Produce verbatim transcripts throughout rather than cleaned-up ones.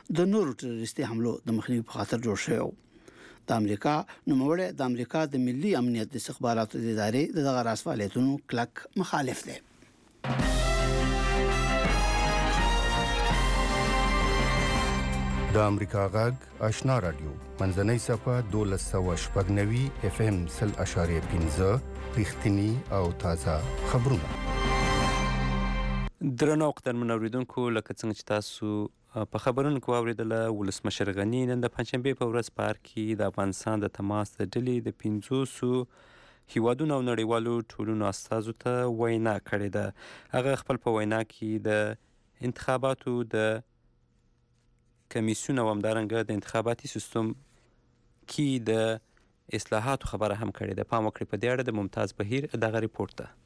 د نورو ټروریستي حملو د مخنیوي په خاطر جوړ شوی و. د امریکا نوموړی د امریکا د ملي امنیت د استخباراتو د ادارې دغه راس فعالیتونو کلک مخالف دی. د امریکا غږ آشنا رادیو منځنۍ صفحه دولس سوه شپږ نوي اف ام سل اشاریه پنځه رښتیني او تازه خبرونه. درنو قدرمن اوریدونکو، لکه څنګه چې تاسو په خبرونو کې واورېدله، ولسمشر غني نن د پنجشنبې په ورځ په ارګ کې د افغانستان د تماس د ډلې د پنځوسو هیوادونو او نړیوالو ټولنو استازو ته وینا کړې ده. هغه خپل په وینا کې د انتخاباتو د کمیسیون او همدارنګه د انتخاباتي سیستم کې د اصلاحاتو خبره هم کړې ده. پام وکړئ په دې اړه د ممتاز بهیر دغه ریپورت ده.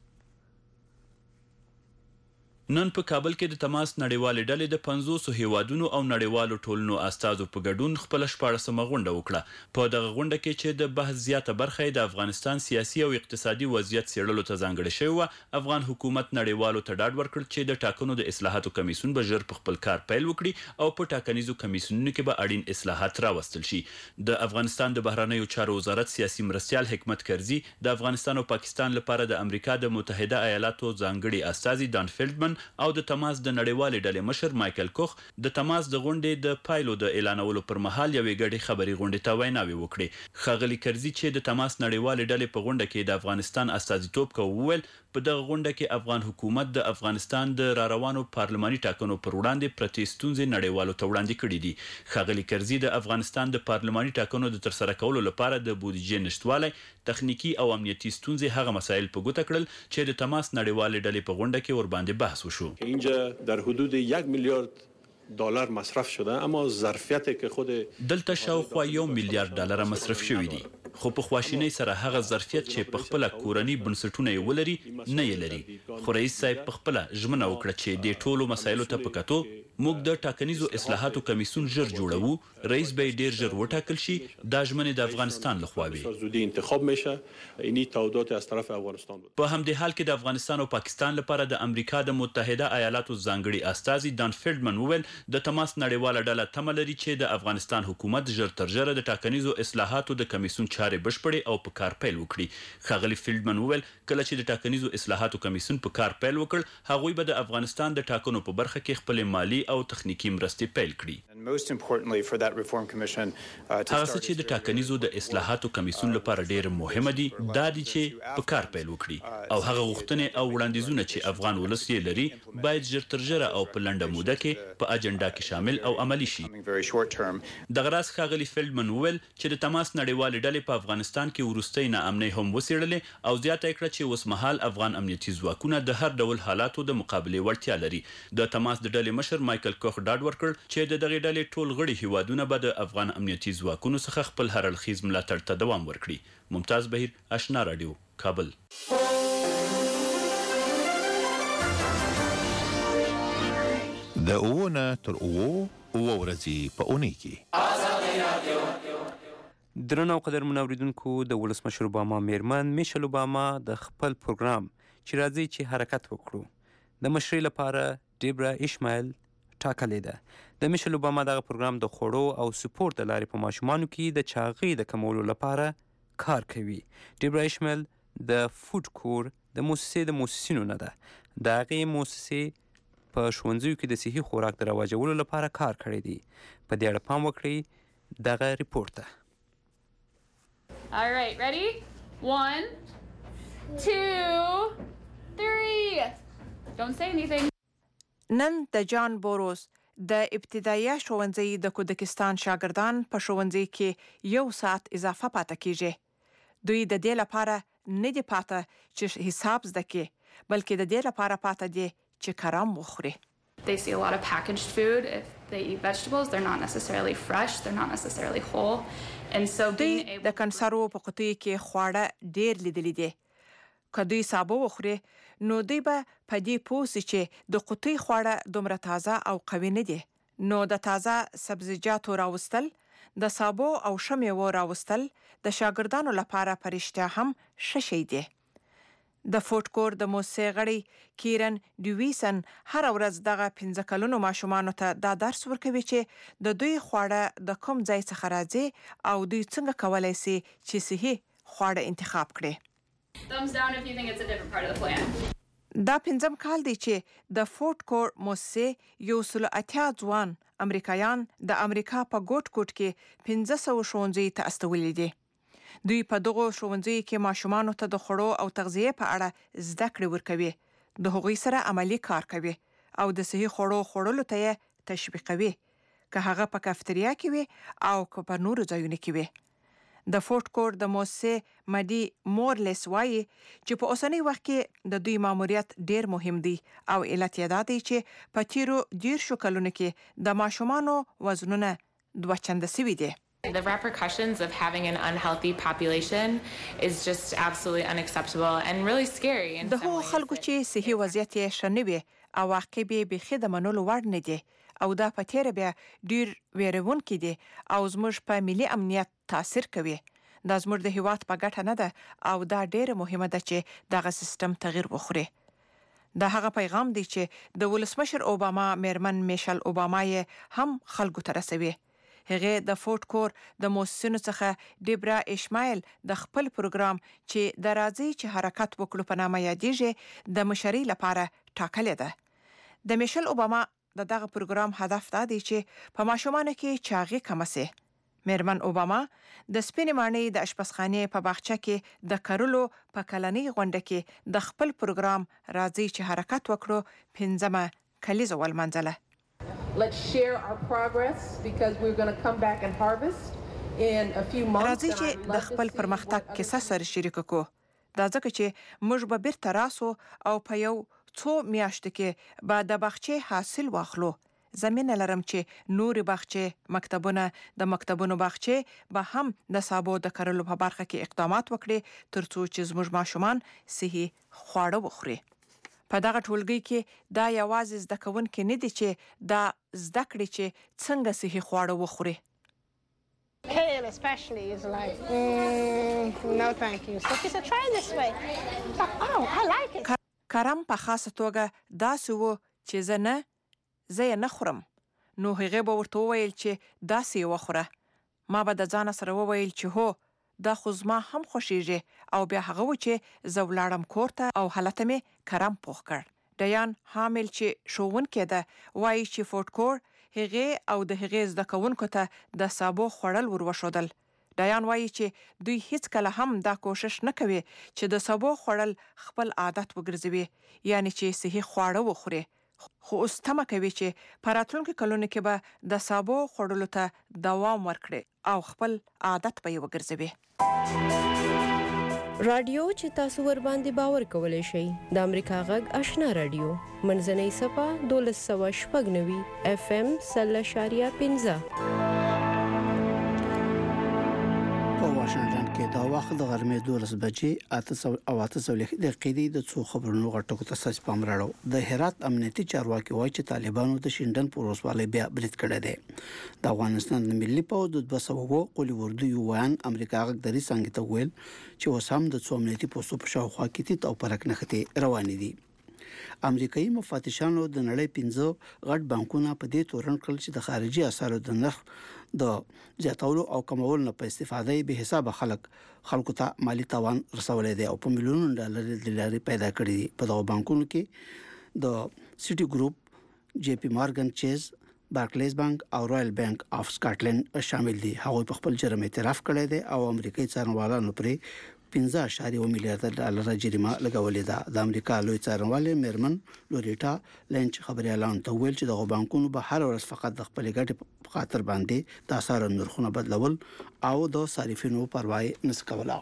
نن په کابل کې د تماس نړیوالې ډلې د پنځوسو هیوادونو او نړیوالو ټولنو استازو په ګډون خپله شپاړسمه غونډه وکړه. په دغه غونډه کې چې د بحث زیاته برخه یې د افغانستان سیاسي او اقتصادي وضعیت څېړلو ته ځانګړې شوې وه، افغان حکومت نړیوالو ته ډاډ ورکړ چې د ټاکنو د اصلاحاتو کمیسیون به ژر په خپل کار پیل وکړي او په ټاکنیزو کمیسیونونو کې به اړین اصلاحات راوستل شي. د افغانستان د بهرنیو چارو وزارت سیاسي مرستیال حکمت کرزي د افغانستان او پاکستان لپاره د امریکا د متحده ایالاتو ځانګړي استازي دان فیلډمن او د تماس د نړیوالې ډلې مشر مایکل کوخ د تماس د غونډې د پایلو د اعلانولو پر مهال یوې ګډې خبري غونډې ته ویناوې وکړې. ښاغلي کرزي چې د تماس نړیوالې ډلې په غونډه کې د افغانستان استازیتوب کوي وویل په دغه غونډه کې افغان حکومت د افغانستان د را روانو پارلماني ټاکنو پر وړاندې پرتې ستونزې نړیوالو ته وړاندې کړي دي. ښاغلي کرزي د افغانستان د پارلماني ټاکنو د ترسره کولو لپاره د بودیجې نشتوالی، تخنیکی او امنیتي ستونزې هغه مسایل په ګوته کړل چې د تماس نړیوالې ډلې په غونډه کې ورباندې بحث وشو. اینجا در حدود یک میلیارد دلار مصرف شده، اما ظرفیتی که خود دلته شاوخوا یو میلیارد ډالر مصرف شوي دي، خو په خواشینۍ سره هغه ظرفیت چې په خپله کورني بنسټونه یې ولري نه یې لري. خو رئیس صاحب په خپله ژمنه وکړه چې دې ټولو مسایلو ته په کتو موږ د ټاکنیزو اصلاحاتو کمیسیون ژر جوړوو، رئیس به یې ډیر ژر وټاکل شي. دا ژمنې د افغانستان لخوا وي. انتخاب میشه اینی تعهدات از طرف افغانستان بود. په همدې حال کې د افغانستان او پاکستان لپاره د امریکا د متحده ایالاتو ځانګړي استازي دان فیلډمن وویل د تماس نړیواله ډله تمه لري چې د افغانستان حکومت ژر تر ژره د ټاکنیزو اصلاحاتو د کمیسیون چارې بشپړې او په کار پیل وکړي. ښاغلي فیلډمن وویل کله چې د ټاکنیزو اصلاحاتو کمیسیون په کار پیل وکړ، هغوی به د افغانستان د ټاکنو په برخه کې خپلې مالی او تخنیکی مرستې پیل کړي. هغه څه چې د ټاکنیزو د اصلاحاتو کمیسیون لپاره ډیر مهمه دي دا دي چې په کار پیل وکړي او هغه غوښتنې او وړاندیزونه چې افغان ولس یې لري باید ژر تر ژره او په لنډه موده کې په اجنډا کې شامل او عملي شي. دغه راز ښاغلي فیلډمن وویل چې د تماس نړیوالې ډلې په افغانستان کې وروستۍ ناامنۍ هم وڅېړلې او زیاته یې کړه چې اوسمهال افغان امنیتي ځواکونه د هر ډول حالاتو د مقابلې وړتیا لري. د تماس د ډلې مشر مایکل کوخ ډاډ ورکړ چې د دغې ډلې ټول غړي هیوادونه به د افغان امنیتي ځواکونو څخه خپل هر اړخیز ملاتړ ته دوام ورکړي. ممتاز بهیر، آشنا رادیو، کابل. د اووه نه تر اووه اووه ورځې په اونۍ کې. درنو قدرمن اوریدونکو، د ولسمشر اوباما میرمن میشل اوباما د خپل پروګرام چې راځي چې حرکت وکړو د مشرۍ لپاره ډیبرا ایشمایل ټاکلې ده. د میشل اوباما دغه پروګرام د خوړو او سپورت د لارې په ماشومانو کې د چاغۍ د کمولو لپاره کار کوي. ډیبرا ایشمایل د فوډ کور د موسسې د موسسینو نه ده. د هغې موسسې په ښوونځیو کې د صحي خوراک د رواجولو لپاره کار کړی دی. په دې اړه پام وکړئ، دغه ریپورت ده. All right, ready? One, two, three. Don't say anything. نن د جان بوروس د ابتدایي ښوونځي د کودکستان شاګردان په ښوونځي کې یو ساعت اضافه پاتې کیږي. دوی د دې لپاره نه دي پاتې چې حساب زده کړي، بلکې د دې لپاره پاتې دي چې کرم وخوري. They see a lot of packaged food. If they eat vegetables, they're not necessarily fresh, they're not necessarily whole. And so being able د کنسرو په قطیو کې خواړه ډیر لیدلي دي. که دوی سابه وخوري نو دوی به په دې پوه سي چې د قطۍ خواړه دومره تازه او قوي نه دي. نو د تازه سبزیجاتو راوستل، د سابو او ښه میوو راوستل د شاګردانو لپاره په رښتیا هم ښه شی دی. د فوټکور د موسسې غړی کیرن ډیویسن هر ورځ دغه پنځه کلونو ماشومانو ته دا درس ورکوي چې د دوی خواړه د کوم ځای څخه راځي او دوی څنګه کولای شي چې صحي خواړه انتخاب کړي. Thumbs down if you think it's a different part of the plan. دا پنځم کال دی چې د فوټکور موسسې یو سل اتیا ځوان امریکایان د امریکا په ګوټ ګوټ کې پنځه سوه ښوونځي ته استولي دي. دوی په دغو ښوونځیو کې ماشومانو ته د خوړو او تغذیې په اړه زده کړې ورکوي، د هغوی سره عملی کار کوي او د صحي خوړو خوړلو ته یې تشویقوي، که هغه په کافتریا کې وي او که په نورو ځایونو کې وي. د فوټکور د موسسې مدي مورلیس وایي چې په اوسنی وخت کې د دوی ماموریت ډیر مهم دی او علت یې دا دی چې په تیرو دیرشو کلونو کې د ماشومانو وزنونه دوه چنده سوي دي. The repercussions of having an unhealthy population is just absolutely unacceptable and really scary in some ways. د هغو خلکو چې صحي وضعیت یې ښه نه وي او عواقب یې بیخي د منلو وړ نه دي او دا په تیره بیا ډیر ویرونکي دي او زموږ په ملي امنیت تاثیر کوي. دا زموږ د هیواد په ګټه نه ده او دا ډیره مهمه ده چې دغه سیستم تغییر وخوري. دا هغه پیغام دی چې د ولسمشر اوباما میرمن میشل اوباما یې هم خلکو ته رسوي. هغه د فوټکور د موسسونو څخه ډیبرا اشمایل د خپل پروګرام چې د راځي چې حرکت وکړو په نامه یادېږي د مشرۍ لپاره ټاکلې ده. د میشل اوباما د دغه پروګرام هدف دا دی چې په ماشومانو کې چاغي کم شي. میرمن اوباما د سپینې ماڼۍ د اشپزخانې په باغچه کې د کرلو په کلنۍ غونډه کې د خپل پروګرام راځي چې حرکت وکړو پنځمه کلیزه ولمنځله. Let's share our progress because we're going to come back and harvest in a few months. راځي چې د خپل پرمختګ کیسه سره شریک کړو. دا ځکه چې موږ به بیرته راسو او په یو څو میاشتو کې به د باغچې حاصل واخلو. زمینه لرم چې نورې باغچې، مکتبونه، د مکتبونو باغچې به هم د سابو د کرلو په برخه کې اقدامات وکړي ترڅو چې زموږ ماشومان صحي خواړه وخوري. په دغه ټولګي کې دا یوازې زده کوونکي نه دي چې دا زده کړي چې څنګه صحي خواړه وخوري. Kale especially is like, mm, no thank you. So she said, try this way. Oh, I like it. کرم په خاصه توګه داسې و چې زه نه زه یې نه خورم. نو هغې به ورته وویل چې داسې یې وخوره. ما به د ځانه سره وویل چې هو دا خو زما هم خوښیږي او بیا هغه و چې زه ولاړم کور ته او هلته مې کرم پوخ کړ. ډیان حامل چې ښوونکې ده وایي چې فوټکور هغې او د هغې زده کوونکو ته د سابو خوړل ور وښودل. ډیان وایي چې دوی هیڅکله هم دا کوشش نه کوي چې د سابو خوړل خپل عادت وګرځوي، یعنی چې صحي خواړه وخوري، خو اوس تمه کوي چې په راتلونکو کلونو کې به د سابو خوړلو ته دوام ورکړي او خپل عادت به یې وګرځوي. رادیو چې تاسو ور باندې باور کولای شئ د امریکا غږ آشنا رادیو منځنۍ صفه دولس سوه شپږ نوي اف ام سل اشاریه پنځه. په واشنگټن کې دا وخت د غرمې دولس بجې اته سوه او اته سوه دقیقې دي. د څو خبرونو غټو ته ساس پام راړو. د هرات امنیتي چارواکي وایي چې طالبانو د شینډن پروسوالۍ بیا برید کړی دی. د افغانستان د ملي پوځ د دوه سوه قولي وردو یو وان امریکا غږ درې څنګه ته ویل چې اوس هم د څو امنیتي پوسټو په شاوخوا کې تیت او پرک نښتې روانې دي. امریکایي مفاتیشانو د نړۍ پنځه غټ بانکونه په دې تورن کړل چې د خارجي اسعارو د نرخ د زیاتولو او کمولو نه په استفاده به حساب خلک خلکو ته مالی تاوان رسولې دي او په میلیونونو ډالر د لارې پیدا کړې دي. په دغه بانکونو کې د سټي ګروپ، جی پی مارګن چیز، بارکلیز بانک او رائل بانک اف سکاټلند شامل دي. هغوی په خپل جرم اعتراف کړی دی او امریکایي څارنوالانو پرې پنځه اعشاریه اووه میلیارډ ډالر جریمه لګولې ده. د امریکا لوی څارنوالې میرمن لوریټا لینچ خبريالان ته ویل چې دغه بانکونو به هر ورځ فقط د خپل ګټې په خاطر باندې د اسعارو نرخونه بدلول او د صارفینو پروا نه کوله.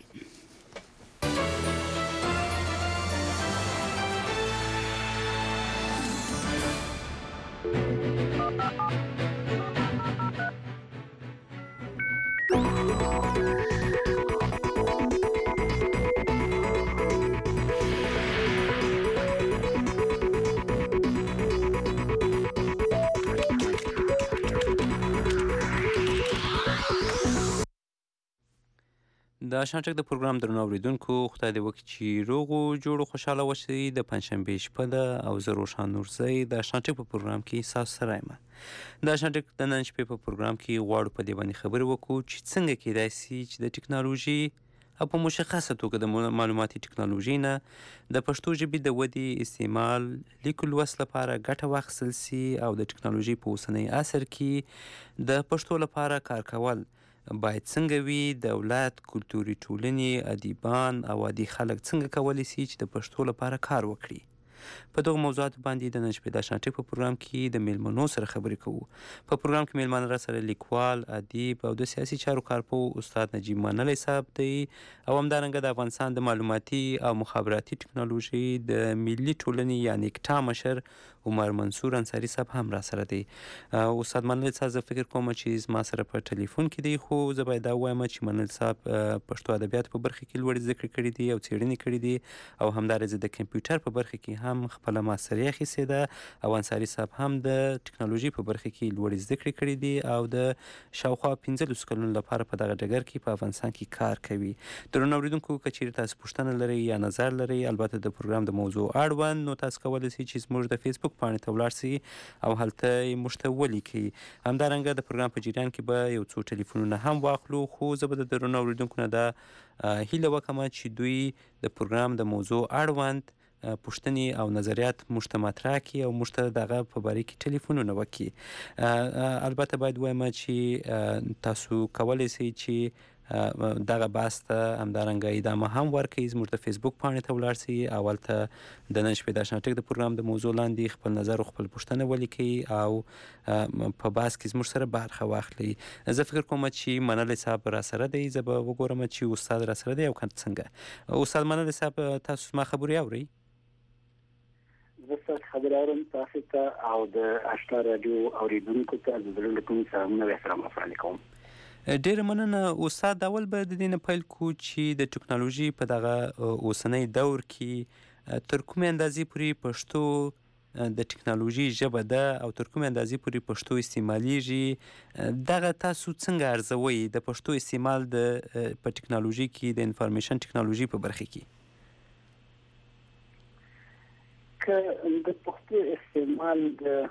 د آشنا د پروګرام درنو اوریدونکو خدای دې وکړي چې روغ او جوړ او خوشحاله اوسئ. د پنجشنبې شپه ده او زه روشان نورزی د آشنا په پروګرام کې ستاسو سره یم. د آشنا د نن شپې په پروګرام کې غواړو په دې باندې خبرې وکړو چې څنګه کیدای شي چې د ټکنالوژي او په مشخصه توګه د معلوماتي ټکنالوژي نه د پښتو ژبې د ودې استعمال لیک لوست لپاره ګټه واخیستل سي او د ټکنالوژي په اوسنی عصر کې د پښتو لپاره کار کول باید څنګه وي. دولت، کلتوري ټولنې، ادیبان او عادي خلک څنګه کولی سي چې د پښتو لپاره کار وکړي. په دغه موضوعاتو باندې د نن شپې د آشنا په پروګرام کې د میلمنو سره خبرې کوو. په پروګرام کې میلمانه را سره لیکوال، ادیب او د سیاسي چارو کارپوه استاد نجیب منلی صاحب دی او همدارنګه د افغانستان د معلوماتي او مخابراتي ټکنالوژي د ملي ټولنې یعنې کټا مشر عمر منصور انصاري صاحب هم را سره دی. استاد منلی صاحب زه فکر کوم چې زما سره په ټلیفون کې دی، خو زه باید دا ووایم چې منلی صاحب پښتو ادبیاتو په برخه کې لوړې زده کړې کړي دي او څېړنې کړي دي او همداراز د کمپیوټر په برخه کې هم خپله ماستري اخیستې ده او انصاري صاحب هم د ټکنالوژي په برخه کې لوړې زده کړې کړي دي او د شاوخوا پنځلسو کلونو لپاره په دغه ډګر کې په افغانستان کې کار کوي. درنو اورېدونکو که چیرې تاسو پوښتنه لرئ یا نظر لرئ البته د پروګرام د موضوع اړوند، نو تاسو کولی شئ چې زموږ د فیسبوک پاڼې ته ولاړ سئ او هلته یې موږ ته ولیکئ. همدارنګه د پروګرام په جریان کې به یو څو ټلیفونونه هم واخلو، خو زه به د درنو اورېدونکو نه دا هیله وکړم چې دوی د پروګرام د موضوع اړوند پوښتنې او نظریات موږ ته مطرح کړي او موږ ته دغه په باره کې ټلیفونونه وکړي. البته باید ووایم چې تاسو کولی شئ چې دغه بحث ته همدارنګه ادامه هم ورکړئ. زموږ د فیسبوک پاڼې ته ولاړ شئ او هلته د نن شپې د آشنا د پروګرام د موضوع لاندې خپل نظر او خپل پوښتنه ولیکئ او په بحث کې زموږ سره برخه واخلئ. زه فکر کوم چې منلی صاحب را سره دی، زه به وګورم چې استاد را سره دی او که څنګه. استاد منلی صاحب تاسو زما خبرې اورئ؟ زه ستاسو خبرې اورم. تاسو ته او د آشنا راډیو اورېدونکو ته د زړه له کومې سلامونه او احترام وړاندې کوم. ډیره مننه استاد. اول به د دې نه پیل کړو چې د ټکنالوژي په دغه اوسنی دور کې تر کومې اندازې پورې پښتو د ټکنالوژي ژبه ده او تر کومې اندازې پورې پښتو استعمالیږي، دغه تاسو څنګه ارزوئ د پښتو استعمال د په ټکنالوژي کې د انفارمیشن ټکنالوژي په برخه کې؟ که د پښتو استعمال د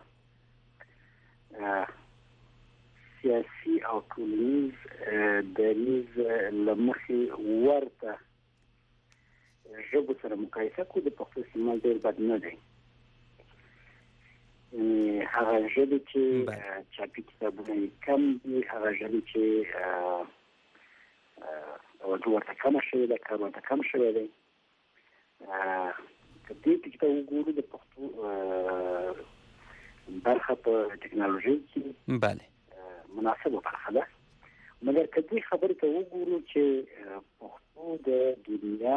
سیاسي او ټولنیز دریځ له مخې ورته ژبو سره مقایسه کړو، د پښتو استعمال ډېر بد نه دی. هغه ژبې چې چاپي کتابونه یې کم دي، هغه ژبې چې توجه ورته کمه شوې ده، کار ورته کم شوی دی. که دې ټکي ته وګورو د پښتو برخه په ټکنالوژي کې بله مناسبه برخه ده، مګر که دې خبرې ته وګورو چې پښتو د دنیا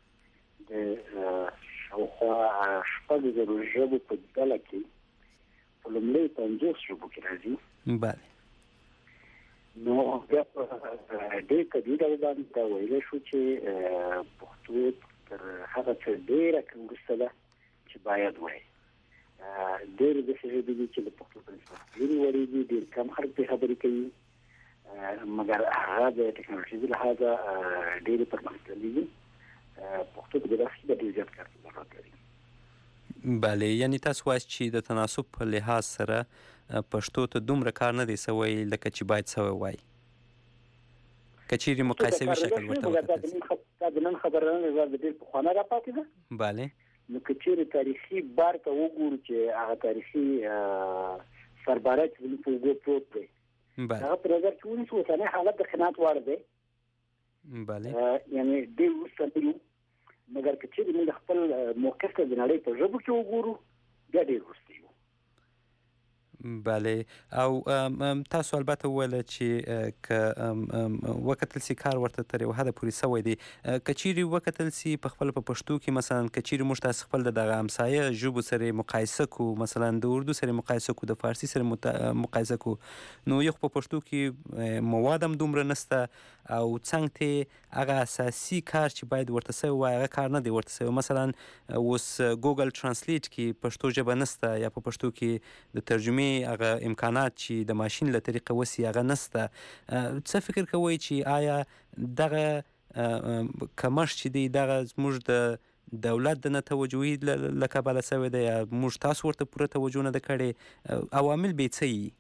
د شاوخوا شپږ زرو ژبو په ډله کې په لومړۍ پنځوس ژبو کې راځي، بله نو بیا په ډېر طبیعي ډول باندې دا ویلی شو چې پښتو تر هغه څه ډېره وروسته ده چې باید وایي. ډېرې داسې ژبې دي چې د پښتو په نسبت ډېرې وړې دي، ډېر کم خلک پرې خبرې کوي، مګر هغه د ټکنالوژي له لحاظه ډېرې پرمختللې دي. پښتو په دې برخه کې ډېر زیات کار ضرورت لري. بله، یعنې تاسو وایئ چې د تناسب په لحاظ سره پښتو ته دومره کار نه دی سوی لکه چې باید سوی وای، که چیرې مقایسوي شکل ورته وکتل شي. دا د نن خبره نه ده، د ډېر پخوانه راپاتې ده. بله، نو که چیرې تاریخي بار ته وګورو چې هغه تاریخي سرباره چې زموږ په اوږو پروت دی، هغه په نظر کې ونیسو اوسنی حالت د خناعت وړ دی. بله، یعنې ډېر وروسته نه یو، مګر که چیرې موږ خپل موقف ته د نړۍ په ژبو کې وګورو بیا ډېر وروسته یو. بله، او تاسو البته وویله چې که وکتل سي کار ورته تر یو حده پورې سوی دی. که چیرې وکتل سي په خپله په پښتو کې مثلا که چیرې موږ تاسو خپل د دغه همسایه ژبو سره مقایسه کړو، مثلا د اردو سره مقایسه کړو، د فارسي سره مقایسه کړو، نو یو په پښتو کې مواد هم دومره نشته او څنګ ته هغه اساسي کار چې باید ورته سوی وای هغه کار نه دی ورته سوی. مثلا اوس ګوګل ترانسلیټ کې پښتو ژبه نشته یا په پښتو کې د ترجمې هغه امکانات چې د ماشین له طریقه وسي هغه نشته. څه فکر کوئ چې آیا دغه کمښت چې دی دغه زموږ د دولت د نه توجهي له کبله سوی دی یا موږ تاسو ورته پوره توجه نه ده کړې؟ عوامل به یې څه یي؟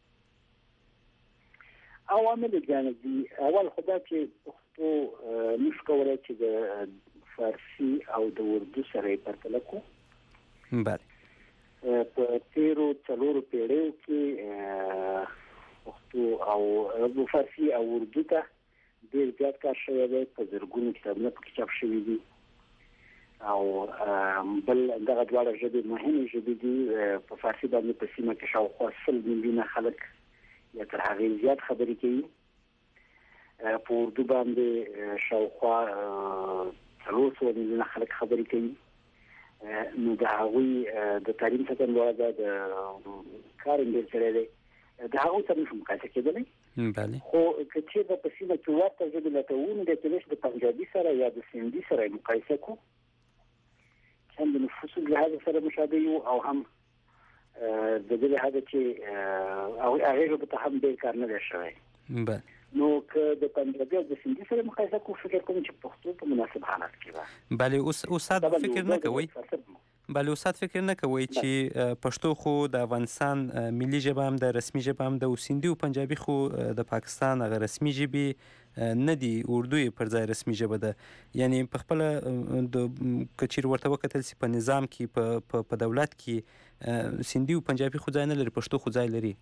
عوامل یې ګڼې دي. اول خو دا چې پښتو موږ کولی چې د فارسي او د اردو سره یې پرتله کړو. بله. په تېرو څلورو پیړیو کې پښتو او فارسي او اردو ته ډېر زیات کار شوی دی. په زرګونو کتابونه پکې چاپ شوي دي او بل دغه دواړه ژبې مهمې ژبې دي. په فارسي باندې په سیمه کې شاوخوا سل میلیونه خلک یا تر هغې زیات خبرې کوي. په اردو باندې شاوخوا څلور سوه میلیونه خلک خبرې کوي. نو د هغوی د تعلیم سطحه لوړه ده، د کار یې ډېر کړی دی، د هغوی سره نشو مقایسه کېدلی. خو که چېرته په سیمه کې ورته ژبې لکه وموندل کېدای شي د پنجابي سره یا د سندي سره یې مقایسه کړو چې هم د نفوسو لحاظه سره مشابه یو او هم د دې لحاظه چې هغې ژبو ته هم ډېر کار نه دی شوی. نو که د پنجابي او د سندي سره مقایسه کوو فکر کوم چې پښتو په مناسب حالت کې ده. بله. استاد فکر نه کوئ بله استاد فکر نه کوئ چې پښتو خو د افغانستان ملي ژبه هم ده، رسمي ژبه هم ده، او سندي او پنجابي خو د پاکستان هغه رسمي ژبې نه دي، اردو یې پر ځای رسمي ژبه ده. یعنې په خپله د که چیرې ورته وکتل سي په نظام کې په دولت کې سندي او پنجابي خو ځای نه لري، پښتو خو ځای لري.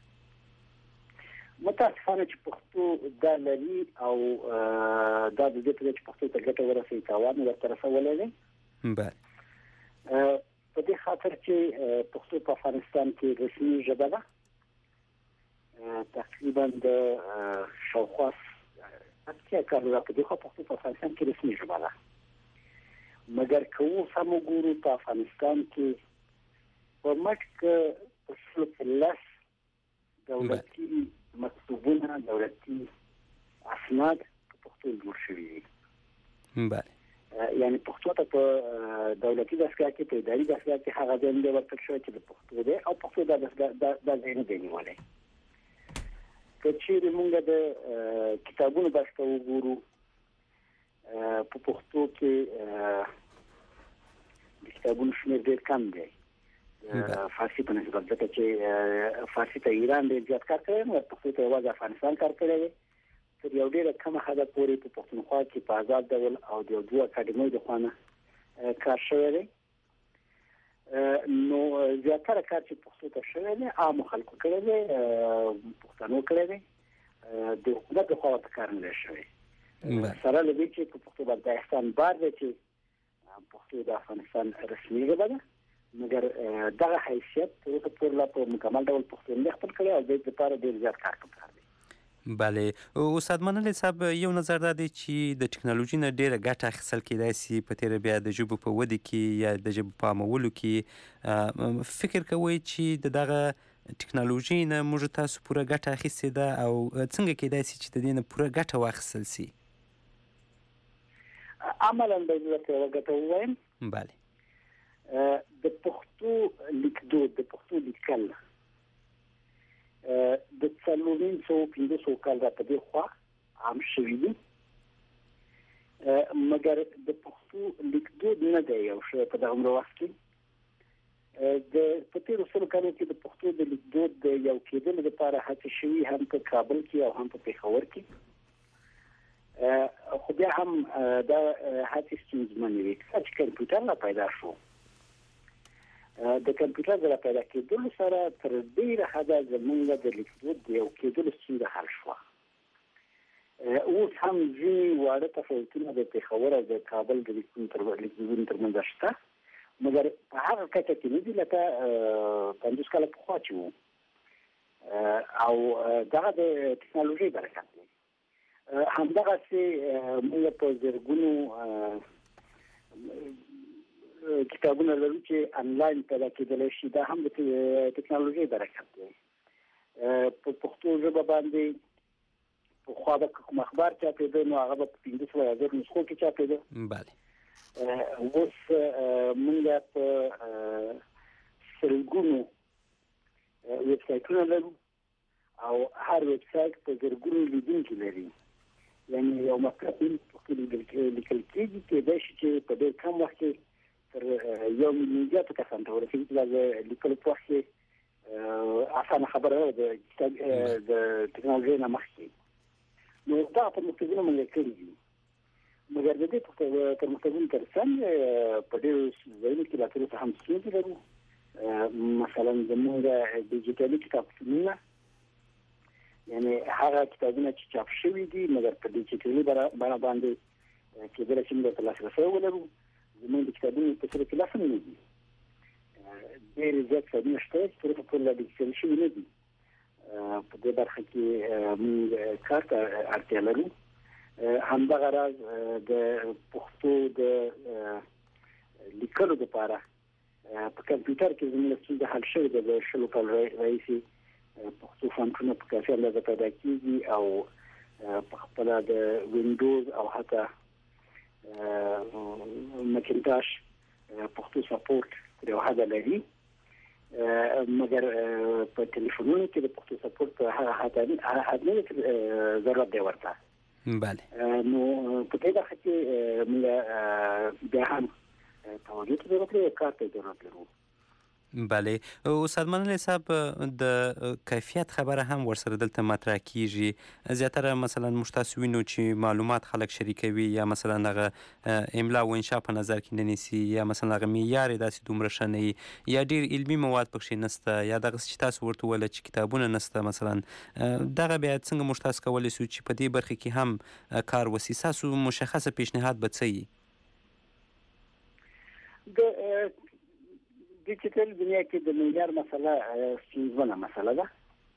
متاسفانه چې پښتو دا لري او دا د دې په چې پښتو ته ګټه ورسوي تاوان ورته رسولی دی. بله. په دې خاطر چې پښتو په افغانستان کې رسمي ژبه ده. تقریبا د شاوخوا اتیا کاله په دې خوا پښتو په افغانستان کې رسمي ژبه ده. مګر که اوس هم وګورو په افغانستان کې په مټ کې په سلو کې لس دولتي مکتوبونه، دولتي اسناد په پښتو جوړ شوي دي. بله. یعنی پښتو ته په دولتي دستګاه کې، په اداري دستګاه کې هغه ځای نه دی ورکړل شوی چې د پښتو دی او پښتو دا ځای نه دی نیولی. که چیرې موږ د کتابونو بحث ته وګورو، په پښتو کې د کتابونو شمېر ډېر کم دی فارسي په نسبت، ځکه چې فارسي ته ایران ډېر زیات کار کړی دی، پښتو ته یوازې افغانستان کار کړی دی. تر یو ډېره کمه حده پورې په پښتونخوا کې په آزاد ډول او د یو دوو اکاډمیو د خوا نه کار شوی دی. نو زیاتره کار چې پښتو ته شوی دی عامو خلکو کړی دی، پښتنو کړی دی، د حکومت د خوا ورته کار نه دی شوی. سره له دې چې په پښتو باندې احسان بار دی چې پښتو د افغانستان رسمي ژبه ده، مګر دغه حیثیت تر اوسه پورې لا په مکمل ډول پښتو نه خپل کړی او د دې لپاره ډېر زیات کار پکار دی. بله. استاد منلی صاحب، یو نظر دا دی چې د ټکنالوژي نه ډېره ګټه اخیستل کېدای سي په تېره بیا د ژبو په ودې کې یا د ژبو په عامولو کې. فکر کوئ چې د دغه ټکنالوژي نه موږ تاسو پوره ګټه اخیستې ده او څنګه کېدای سي چې د دې نه پوره ګټه واخیستل سي؟ عملاً به زه ورته یوه ګټه ووایم. بله. د پښتو لیکدود، د پښتو لیکل د څلور نیم سوه پنځه سوه کال را په دې خوا عام شوي دي، مګر د پښتو لیکدود نه دی یو شی په دغه وخت کې. د په تېرو سلو کالو کې د پښتو د لیکدود د یو کېدلو لپاره هڅې شوي، هم په کابل کې او هم په پېښور کې. خو بیا هم دا هڅې ستونزمنې وې. کله چې کمپیوټر را پیدا شو، د کمپیوټر د را پیدا کېدلو سره تر ډېره حده زموږ د لیکدود د یو کېدلو ستونزه حل شوه. اوس هم ځینې واړه تفاوتونه د پېښور او د کابل د لیکدودونو ترمنځ شته، مګر په هغه کچه کې نه دي لکه پنځوس کاله پخوا چې وو. او دغه د ټکنالوژۍ برکت دی. همدغسې موږ په زرګونو کتابونه لرو چې انلاین پیدا کېدلی شي، دا هم د ټکنالوژۍ برکت دی. په پښتو ژبه باندې پخوا به کوم اخبار چاپېده نو هغه به په پنځه سوه یا زر نسخو کې چاپېده. بله. اوس موږ په سلګونو ویب سایټونه لرو او هر ویب سایټ په زرګونو لیدونکي لري. یعنی یو مطلب په لیکل کېږي کېدای شي چې په ډېر کم وخت کې تر یو میلیون زیاتو کسانو ته ورسېږي چې دا لیکلو په وخت کې اسانه خبره ده د ټکنالوژۍ نه مخکې نو دا پرمختګونه موږ کړي دي مګر د دې پرمختګونو تر څنګ په ډېرو ځایونو کې لا تر اوسه هم ستونزې لرو مثلا زموږ ډیجیټلي کتابتونونه یعنی هغه کتابونه چې چاپ شوي دي مګر په ډیجیټلي بڼه باندې کېدای شي موږ ته لاسرسی ولرو زموږ د کتابونو په سر کې لاس نه دي ډېر زیات کتابونه شته چې تر اوسه پورې لا ډیجیټل شوي نه دي په دې برخه کې موږ کار ته اړتیا لرو همدغه راز د پښتو د لیکلو لپاره په کمپیوټر کې زموږ ستونزه حل شوې ده د شلو کالو راهیسې پښتو فونټونه په کافي اندازه پیدا کېږي او په خپله د وینډوز او حتی مکینټاش پښتو سپورټ تر یو حده لري مګر په ټلیفونونو کې د پښتو سپورټ په هغه حد نه ضرورت دی ورته بله نو په دې برخه کې موږ بیا هم توجه ته ضرورت لرو کار ته ضرورت لرو بله استاد منل صاحب د کیفیت خبره هم ورسره دلته مطرح کیږي زیاتره مثلا موږ تاسو وینو چې معلومات خلک شریکوي یا مثلا هغه املا او انشاء په نظر کې نه نیسي یا مثلا هغه معیار داسې دومره ښه نه وي یا ډېر علمي مواد پکښې نشته یا دغه چې تاسو ورته وویل چې کتابونه نشته مثلا دغه بیا څنګه موږ تاسو کولی شو چې په دې برخه کې هم کار وسي ستاسو مشخصه پیشنهاد به څه وي د ډیجیټل دنیا کې د معیار مسله ستونزمنه مسله ده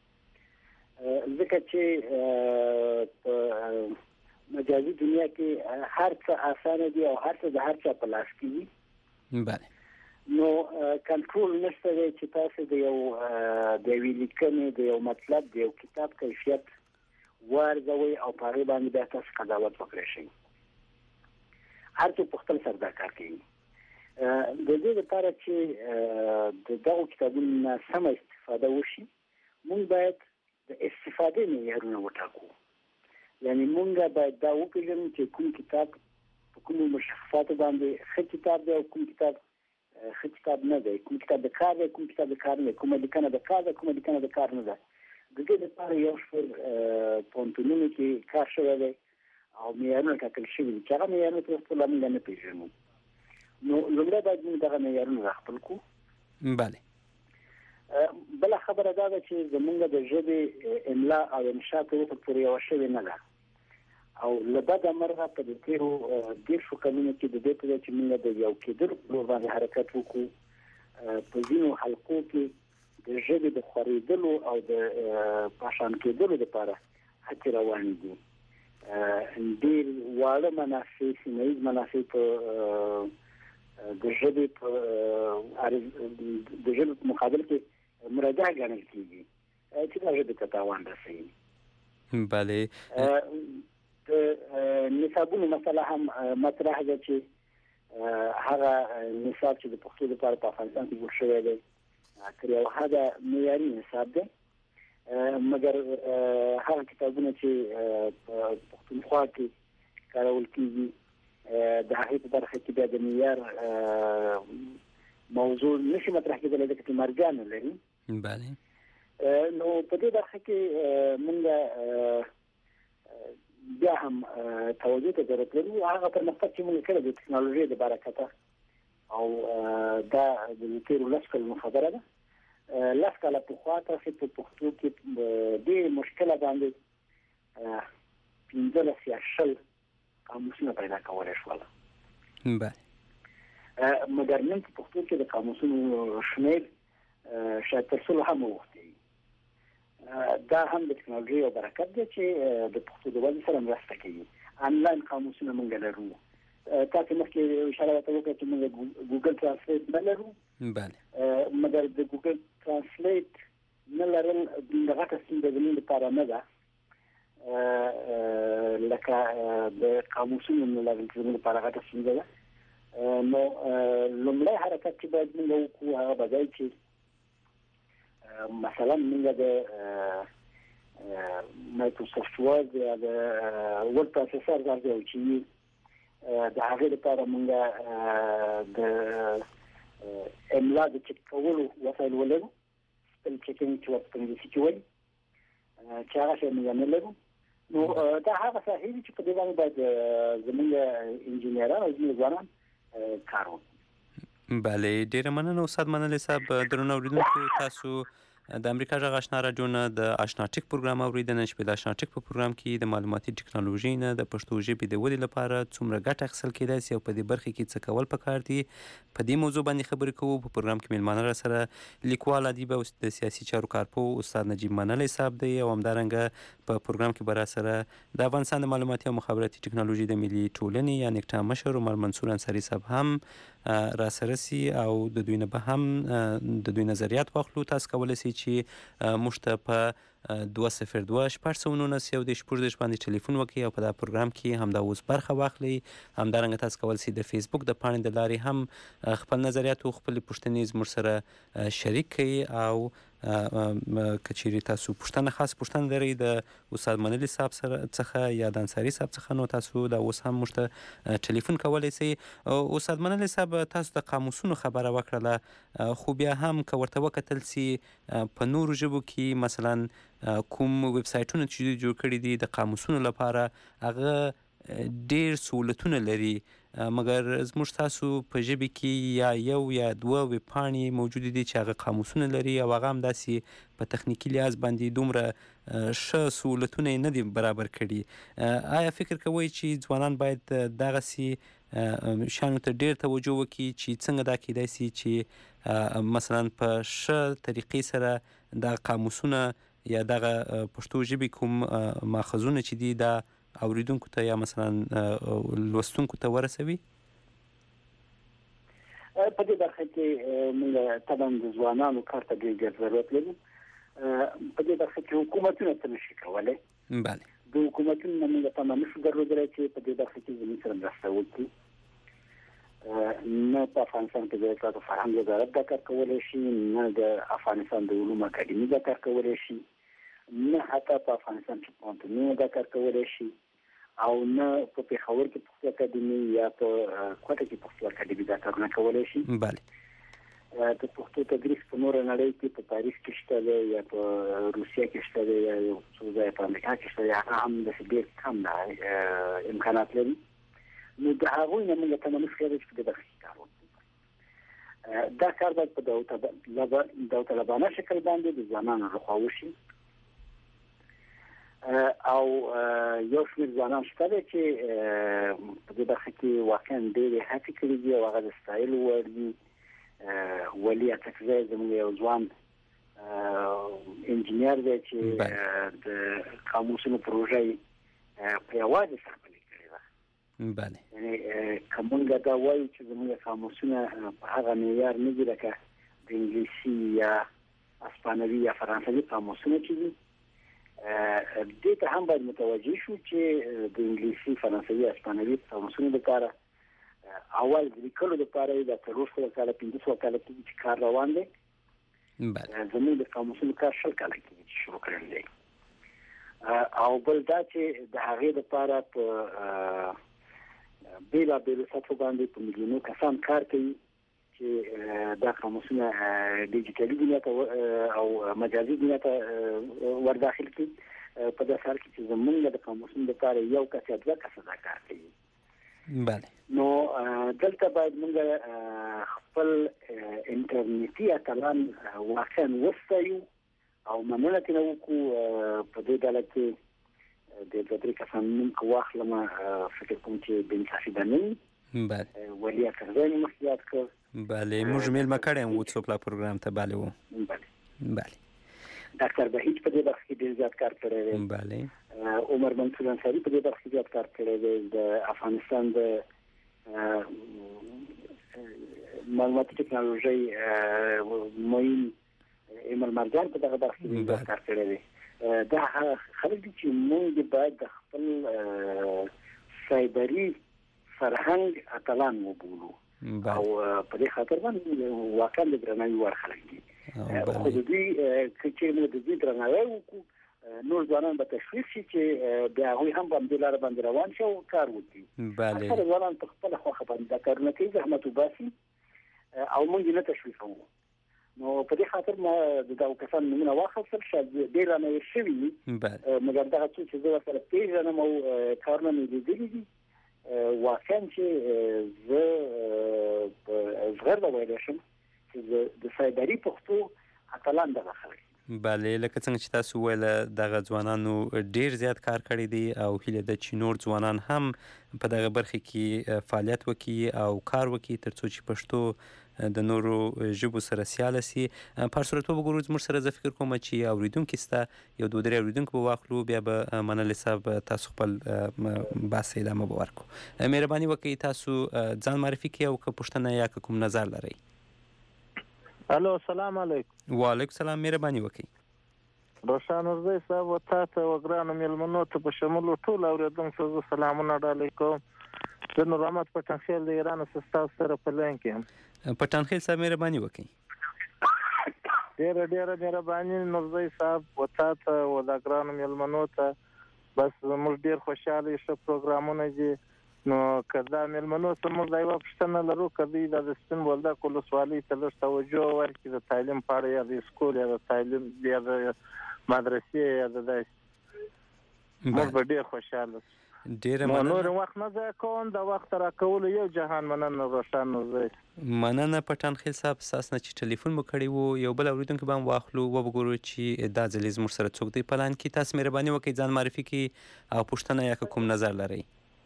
ځکه چې په مجازي دنیا کې هر څه اسانه دي او هر څه د هر چا په لاس کې دي بله نو کنټرول نشته دی چې تاسو د یو د یوې لیکنې د یو مطلب د یو کتاب کیفیت وارزوئ او په هغې باندې بیا تاسو قضاوت وکړی شئ هر څوک په خپل سر دا کار کوي د دې لپاره چې د دغو کتابونو نه سمه استفاده وشي موږ باید د استفادې معیارونه وټاکو یعنی موږ باید دا وپېژنو چې کوم کتاب په کومو مشخصاتو باندې ښه کتاب دی او کوم کتاب ښه کتاب نه دی کوم کتاب د کار دی کوم کتاب د کار نه دی کومه لیکنه د کار ده کومه لیکنه د کار نه ده د دې لپاره یو شمېر پوهنتونونو کې کار شوی دی او معیارونه ټاکل شوي دي چې هغه معیارونه تر اوسه لا موږ نه پېژنو نو لومړی باید موږ دغه معیارونه راخپل کړو بله بله خبره دا ده چې زموږ د ژبې املا او انشاء تر اوسه پورې یوه شوې نه ده او له بده مرغه په د تېرو دېرشو کلونو کې د دې په ځای چې موږ د یو کېدلو په لور باندې حرکت وکړو په ځینو حلقو کې د ژبې د خورېدلو او د پاشان کېدلو لپاره هڅې روانې دي ډېر واړه منافع سیمه ییز منافع په د ژبې په د ژبې په مقابل کې مرجع ګڼل کېږي چې دا ژبې ته تاوان رسوي بله د نصابونو مسله هم مطرح ده چې هغه نصاب چې د پښتو لپاره په افغانستان کې جوړ شوی دی تر یو حده معیاري نصاب دی مګر هغه کتابونه چې په پښتونخوا کې کارول کېږي د هغې په برخه کې بیا د معیار موضوع نشي مطرح کېدلی ځکه چې مرجع نه لري بله نو په دې برخه کې موږ بیا هم توجه ته ضرورت لرو هغه پرمختګ چې موږ کړی د ټکنالوژۍ د برکته او دا د تېرو لس کلونو خبره ده لس کاله پخوا تاسې په پښتو کې ډېر مشکله باندې پنځلس یا شل قاموسونه پیدا کولی شول بله مګر نن په پښتو کې د قاموسونو شمېر شاید تر سلو هم اوښتی دا هم د ټکنالوژۍ یو برکت دی چې د پښتو د ودې سره مرسته کوي انلاین قاموسونه موږ لرو تاسو مخکې اشاره راته وکړه چې موږ ګوګل ترانسلیټ نه لرو بله مګر د ګوګل ترانسلیټ نه لرل د غټه ستونزه زموږ لپاره نه ده لکه د قاموسونو نه لرل زموږ لپاره غټه ستونزه ده نو لومړی حرکت چې باید موږ وکړو هغه به دی چې مثلا موږ د مایکروسافټ ورډ یا د ورډ پروسیسر راځي چې د هغه لپاره موږ د املا د چک کولو وسایل ولرو سپل چیکینګ چې په انګلیسي کې وایي چې هغه څه موږ نه لرو. نو دا هغه صحیح چې په دې باندې باید زموږ انجینران او ځوانان کار وکړي. بله ډیره مننه استاد منلی صاحب. درنو اوریدونکو تاسو د امریکا غږ آشنا راډیو نه د آشنا ټیک پروګرام اوریدنه چې په د آشنا ټیک په پروګرام کې د معلوماتي ټکنالوژي نه د پښتو ژبې د ودې لپاره څومره ګټه اخیستل کېدای شي او په دې برخه کې څه کول پکار دي په دې موضوع باندې خبرې کوو. په پروګرام کې میلمانه را سره لیکوال ادیب او د سیاسي چارو کارپوه استاد نجیب منلی صاحب دی او همدارنګه په پروګرام کې به را سره د افغانستان د معلوماتي او مخابراتي ټکنالوژي د ملي ټولنې یا نیکټا مشر عمر منصور انصاري صاحب هم را سره سي او د دوی نه به هم د دوی نظریات واخلو. تاسو کولی شئ چې موږ ته په دوه صفر دوه شپږ سوه نولس یو دېرش شپږدېرش باندې ټلیفون وکړئ او په دا پروګرام کې همدا اوس برخه واخلئ. همدارنګه تاسو کولی شئ د فیسبوک د پاڼې د لارې هم خپل نظریات او خپلې پوښتنې زموږ سره شریک کړئ او که چیرې تاسو پوښتنه خاص پوښتنه لرئ د استاد منلی صاحب سره څخه یا د انصاري صاحب څخه نو تاسو دا اوس هم موږ ته ټلیفون کولی شئ. استاد منلی صاحب تاسو د قاموسونو خبره وکړله خو بیا هم که ورته وکتل سي په نورو ژبو کې مثلا کوم ویب سایټونه چې دوی جوړ کړي دي د قاموسونو لپاره هغه ډېر سهولتونه لري مګر زموږ تاسو په ژبې کې یا یو یا دوه ویب پاڼې موجودې دي چې هغه قاموسونه لري او هغه هم داسې په تخنیکي لحاظ باندې دومره ښه سهولتونه یې نه دي برابر کړي. آیا فکر کوئ چې ځوانان باید دغسې شیانو ته ډېر توجه وکړي چې څنګه دا کیدای شي چې مثلا په ښه طریقې سره دا قاموسونه یا دغه پښتو ژبې کوم ماخذونه چې دي دا اوریدونکو ته یا مثلا لوستونکو ته ورسوي؟ په دې برخه کې موږ طبعا د ځوانانو کار ته ډېر ضرورت لرو. په دې برخه کې حکومتونه څه نشي کولی. بله د حکومتونو نه موږ تمه نشو درلودلی چې په دې برخه کې زموږ سره مرسته وکړي. نه په افغانستان کې د اطلاعات او فرهنګ وزارت دا کار کولی شي، نه د افغانستان د علومو اکاډمي دا کار کولی شي، نه حتی په افغانستان کې پوهنتونونه دا کار کولی شي او نه په پېښور کې پښتو اکاډمي یا په کوټه کې پښتو اکاډمي دا کارونه کولی شي. بله د پښتو تدریس په نوره نړۍ کې په پاریس کې شته دی یا په روسیه کې شته دی یا یو څو ځایه په امریکا کې شته دی. هغه هم داسې ډېر کم امکانات لري. نو د هغوی نه موږ تمه نشو کولی چې په دې برخه کې کار وکړو. دا کار باید په داوطلبانه شکل باندې د ځوانانو لخوا وشي او یو شمېر ځوانان شته دی چې په دې برخه کې واقعا ډېرې هڅې کړي دي او هغه د ستایلو وړ دي. ولي اڅکزی زموږ یو ځوان انجینر دی چې د قاموسونو پروژه یې په یوازې سره پلي کړې ده. بله یعنې که موږ دا وایو چې زموږ قاموسونه په هغه معیار نه دي لکه د انګلیسي یا اسپانوي یا فرانسوي قاموسونه چې دي، دې ته هم باید متوجه شو چې د انګلیسي فرانسوي اسپانوي قاموسونو لپاره اول د لیکلو لپاره د څلور سوه کاله پنځه سوه کاله کېږي چې کار روان دی. زموږ د قاموسونو کار شل کاله کېږي چې شروع کړی دی. او بل دا چې د هغې لپاره په بېلابېلو سطحو باندې په میلیونو کسان کار کوي چې دا قاموسونه ډیجیټلي دنیا ته او مجازي دنیا ته ورداخل کړي. په داسې حال کې چې زموږ د قاموسونو لپاره یو کس یا دوه کسه دا کار کوي. بله نو دلته باید موږ خپل انټرنیټي اتلان واقعا وستایو او مننه ترې وکړو. په دې ډله کې د دوه درې کسانو نوم که واخلم فکر کوم چې بېانصافي به نه وي. بله ولي اڅکزی مې مخکې یاد کړ. بله موږ میلمه کړی یم وټساپ لا پروګرام ته. بله و بله بله ډاکټر بهیج په دې برخه کې ډېر زیات کار کړی دی. بله عمر منصور انصاري په دې برخه کې زیات کار کړی دی. د افغانستان د معلوماتي ټکنالوژۍ معین ایمل مرجان په دغه برخه کې زیات کار کړی دی. دا خلک دي چې موږ باید د خپل سایبري فرهنګ اتلان وبولو او په دې خاطر باندې واقعا د درناوي وړ خلک دي. خو د دوی که چېرې موږ د دوی درناوی وکړو نور ځوانان به تشویق شي چې بیا هغوی هم باندې لار باندې روان شي او کار وکړي. بله اکثر ځوانان په خپل خوښه باندې دا کارونه کوي، زحمت وباسي او موږ نه تشویقوو. نو په دې خاطر ما د دغو کسانو نومونه واخیستل، شاید ډېر رانه هېر شوي وي، مګر دغه څو چې زه ورسره پېژنم او کارونه مې لیدلي دي، واقعا چې زه په زغرده ویلی شم چې د سایبري پښتو اتلان دغه خلک. بله لکه څنګه چې تاسو ویله دغه ځوانانو ډیر زیات کار کړی دی او هیله ده چې نور ځوانان هم په دغه برخه کې فعالیت وکړي او کار وکړي ترڅو چې پښتو د نورو ژبو سره سیاله سي. په هر صورت وګورو زموږ سره زه فکر کوم چې اوریدونکي سته، یو دوه درې اوریدونکي به واخلو، بیا به منلي صاحب تاسو خپل بحث ادامه به ورکړو. مهرباني وکړئ تاسو ځان معرفي کړئ او که پوښتنه یا که کوم نظر لرئ. الو السلام علیکم. وعلیکم السلام، مهرباني وکړئ. روشان ورځی صاحب و تا ته و ګرانو مېلمنو ته په شمول ټول اورېدونکو زه سلامونه ډالۍ کوم. زه نور احمد پټنخیل د ایران ستاسو سره په لاین کې یم. پټنخیل صاحب مهرباني وکړئ. ډېره ډېره مهرباني نورزی صاحب و تا ته و دا ګرانو مېلمنو ته. بس موږ ډېر خوشحاله یو ښه پروګرامونه دي. نو که دا مېلمنو ته موږ دا یوه پوښتنه لرو که دوی دا د سپین بولدک ولسوالۍ ته لږ توجه ورکړي د تعلیم په اړه، یا د سکول یا د تعلیم یا د مدرسې یا د داسې، موږ به ډېر خوشحاله شو. ډېره مننه. نور وخت نه ضایع کوم، د وخت راکولو یو جهان مننه روشن نورزی. مننه پټنخیل صاحب ستاسو نه چې ټلیفون مو کړی و. یو بل اورېدونکی به هم واخلو وګورو چې دا ځلې زموږ سره څوک دی په لاین کې. تاسو مهرباني وکړئ ځان معرفي کړئ او پوښتنه یا که کوم نظر لرئ.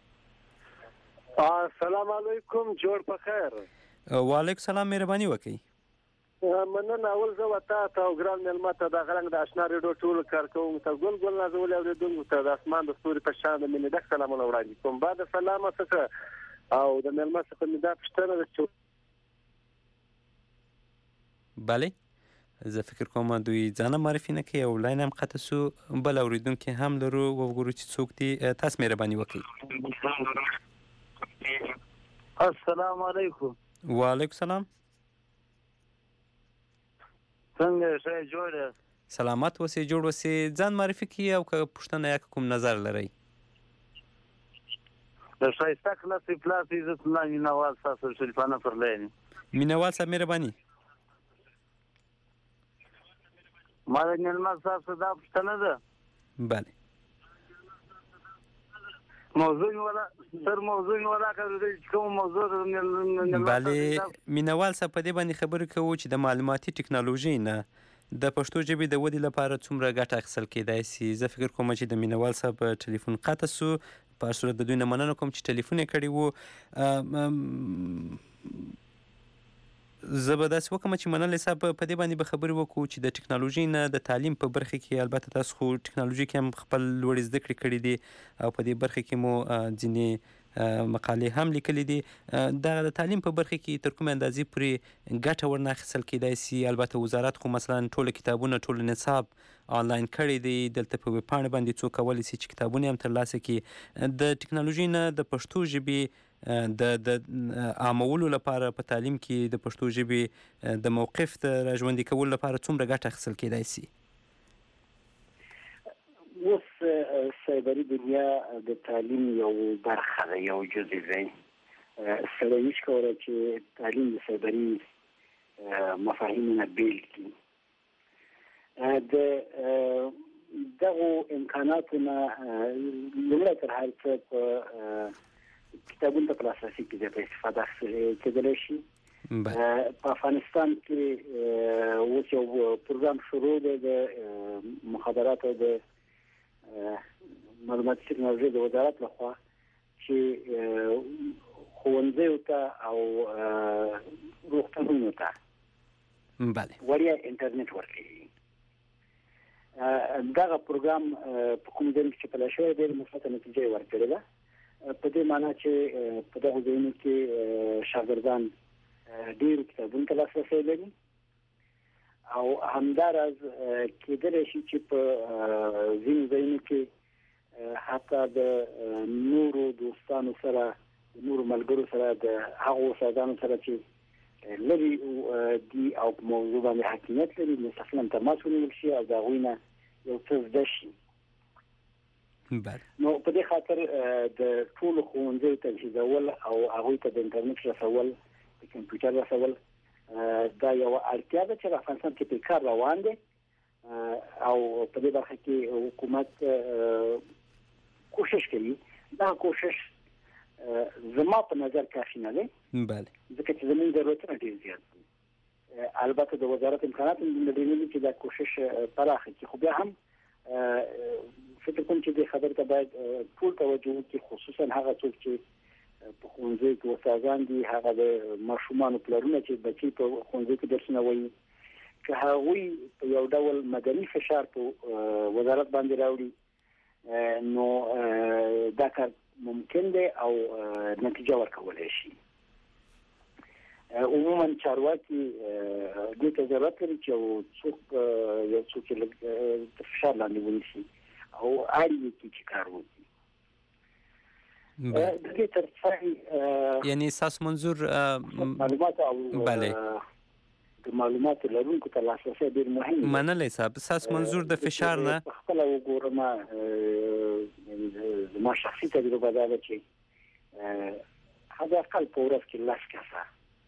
السلام علیکم، جوړ په خیر. وعلیکم السلام، مهرباني وکړئ. مننه. اول زه وتا ته او ګران مېلمه ته د غرنګ د اشنا ریډیو ټول کارکوونکو ته ګل ګل نازولي اورېدونکو ته د اسمان د ستوري په شان د مینې ډک سلامونه وړاندې کوم. بعد سلامه څخه او د مېلمه څخه مې دا پوښتنه ده چې بله زه فکر کوم دوی ځان معرفي نه کوي او لاین هم قطع سو. بل اورېدونکي هم لرو وګورو چې څوک دي. تاسو مهرباني وکړئ. السلام علیکم. وعلیکم السلام. څنګه ښه جوړ یې؟ سلامت اوسئ، جوړ اوسئ. ځان معرفي کړئ او که پوښتنه یا کوم نظر لرئ. د ښایسته کلاسې پلاس عزت الله مینوال ستاسو شریفانه پر لاین یم. مینوال صاحب مهرباني. ما د مېلمه صاحب څخه دا پوښتنه ده. بله موضوع ولا سر موضوع ولا کوي کوم موضوع د بله مینوال صاحب په دې باندې خبرې کوو چې د معلوماتي ټکنالوژۍ نه د پښتو ژبې د ودې لپاره څومره ګټه اخیستل کېدای سي. زه فکر کوم چې د مینوال صاحب ټلیفون قطع سو. په هر صورت د دوی نه مننه کوم چې ټلیفون یې کړی و. زه به داسې وکړم چې منلی صاحب په دې باندې به خبرې وکړو چې د ټکنالوژۍ نه د تعلیم په برخه کې، البته تاسو خو ټکنالوژي کې هم خپل لوړې زده کړې کړې دي او په دې برخه کې مو ځینې مقالې هم لیکلې دي. دغه د تعلیم په برخه کې تر کومې اندازې پورې ګټه ورنه اخیستل کېدای سي؟ البته وزارت خو مثلا ټول کتابونه ټول نصاب آنلاین کړی دی. دلته په ویب پاڼې باندې څوک کولی سي چې کتابونه هم ترلاسه کړي. د ټکنالوژۍ نه د پښتو ژبې د د عامولو لپاره په تعلیم کې د پښتو ژبې د موقف د راژوندي کولو لپاره څومره ګټه اخیستل کېدای سي؟ اوس سایبري دنیا د تعلیم یو برخه ده، یو جزء دی. سړی نشي کولی چې تعلیم د سایبري مفاهیمو نه بیل کړي. د دغو امکاناتو نه لومړی تر هر څه په کتابونو ته په لاسرسي کې زیاته استفاده کېدلی شي. په افغانستان کې اوس یو پروګرام شروع دی د مخابراتو د معلوماتي ټکنالوژۍ د وزارت لخوا چې ښوونځیو ته او روغتونونو ته وړیا انټرنیټ ورکوي. دغه پروګرام په کوم ځای کې چې پلی شوی دی مثبته نتیجه یې ورکړې ده. په دې معنی چې په دغه ځایونو کې شاګردان ډېرو کتابونو ته لاسرسی لري او همداراز کېدلی شي چې په ځینو ځایونو کې حتی د نورو دوستانو سره د نورو ملګرو سره د هغو استادانو سره چې لري دي او په موضوع باندې حاکمیت لري مستقیما تماس ونیول شي او د هغوی نه یو څه زده شي. بله نو په دې خاطر د ټولو ښوونځیو تجهیزول او هغوی ته د انټرنیټ رسول، د کمپیوټر رسول دا یو اړتیا ده چې په افغانستان کې په کار روان دي او په دې برخه کې حکومت کوشش کوي. دا کوشش زما په نظر کافي نه دی، بله ځکه چې زموږ ضرورتونه ډېر زیات دي. البته د وزارت امکانات هم د دې چې دا کوشش پراخه کړي، خو بیا هم فکر کوم چې د خبرې ته باید ټول توجه وکړي، خصوصا هغه څوک چې په ښوونځي کې استادان دي، هغه د ماشومانو پلرونه چې بچي په ښوونځي کې درسونه وایي، که هغوی په یو ډول مدني فشار په وزارت باندې راوړي نو دا کار ممکن دی او نتیجه ورکولی شي. عموما چارواکي دې ته ضرورت لري چې یو څوک یو څوک د فشار لاندې ونیسي او اړ یې چې کار وکړي. د دې ترڅنګ یعنی ستاسو منظور معلومات او بله د معلوماتو لرونکو ته لاسرسی ډېر مهم دی. منلی صاحب، ستاسو منظور د فشار نه خپله وګورم، زما شخصي تجربه دا ده چې حداقل په ورځ کې لس کسه